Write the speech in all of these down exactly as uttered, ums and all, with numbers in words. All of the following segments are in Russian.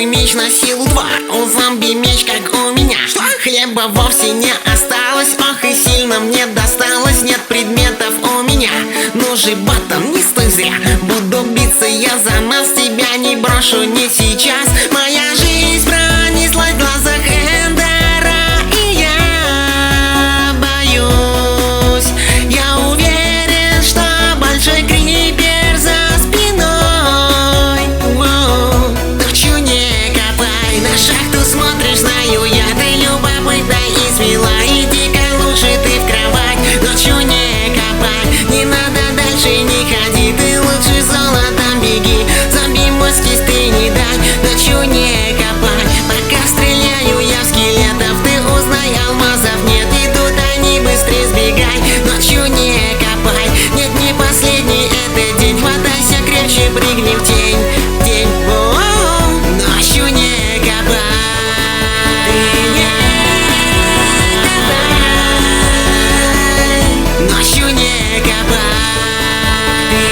твой меч на силу два. У зомби меч, как у меня. Что? Хлеба вовсе не осталось. Ох, и сильно мне досталось. Нет предметов у меня. Ну же, батон, не стой зря. Буду биться я за нас. Тебя не брошу, не сейчас. Моя жизнь пронеслась в глазах Эндера, и я боюсь. Я уверен, что большой крипер за спиной. Воу. Ночью не копай, на шахту смотришь, знаю я. Ты любопытна и смела, иди-ка лучше ты в кровать. Ночью не копай, не надо дальше не ходи. Ты лучше золотом беги, зомби мозги ты не дай. Ночью не копай, пока стреляю я в скелетов. Ты узнай, алмазов нет, и тут они быстрее сбегай. Ночью не копай, нет, не последний этот день. Хватайся крепче, прыгни в тень, тень. О-о-о. Ночью не копай, ты не копай. Ночью не копай, ты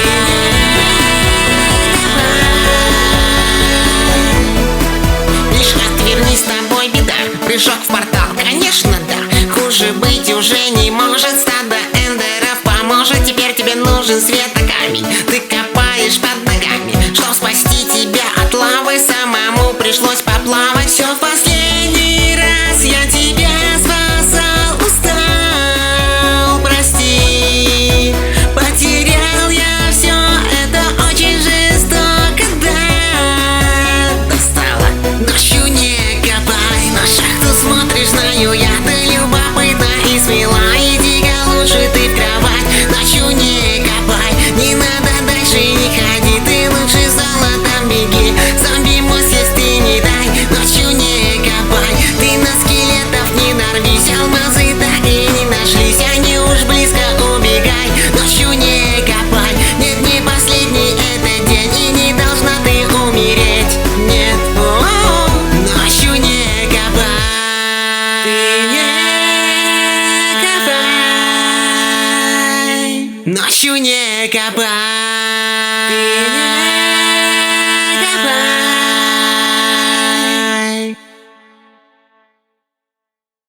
не копай. Лишь отверни, с тобой беда. Прыжок в портал, конечно, да. Хуже быть уже не может. Стадо эндеров поможет. Теперь тебе нужен светокамень. Ты копаешь под ногами, чтоб спасти тебя от лавы. Самому пришлось поплавать. Все в последний раз я тебя спасал. Устал, прости. Потерял я все, это очень жестоко, да. Достала. Ночью не копай, на шахту смотришь, знаю я. Ты любопытна и смела, иди-ка лучше ты в кровать. Ночью не копай, не надо дальше не ходи. Ты лучше золотом беги, зомби мост есть ты не дай. Ночью не копай, ты на скелетов не нарвись. Алмазы так и не нашлись, они уж близко, убегай. Ночью не копай, нет, не последний этот день, и не должна ты умереть, нет. О-о-о. Ночью не копай, ты не копай. Ночью не копай.